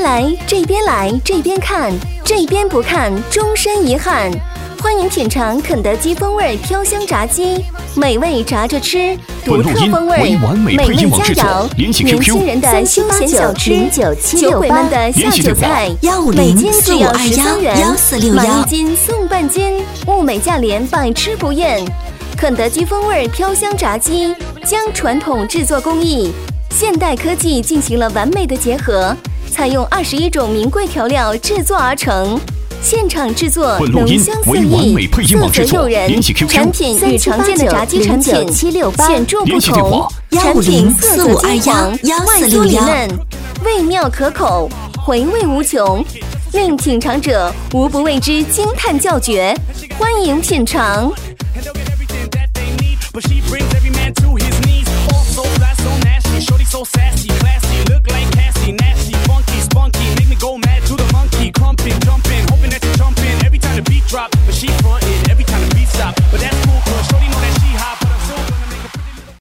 来，这边来，这边看，这边不看，终身遗憾。欢迎品尝肯德基风味飘香炸鸡，美味炸着吃，独特风味，美味佳肴，年轻人的休闲小吃，酒鬼们的下酒菜，每斤只要13元，买1斤送半斤，物美价廉，百吃不厌。肯德基风味飘香炸鸡将传统制作工艺、现代科技进行了完美的结合，采用21种名贵调料制作而成。现场制作浓香四溢，色泽诱人，产品与常见的炸鸡产品显著不同。产品色泽金黄，外酥里嫩，味妙可口，回味无穷，令品尝者无不为之惊叹叫绝。欢迎品尝。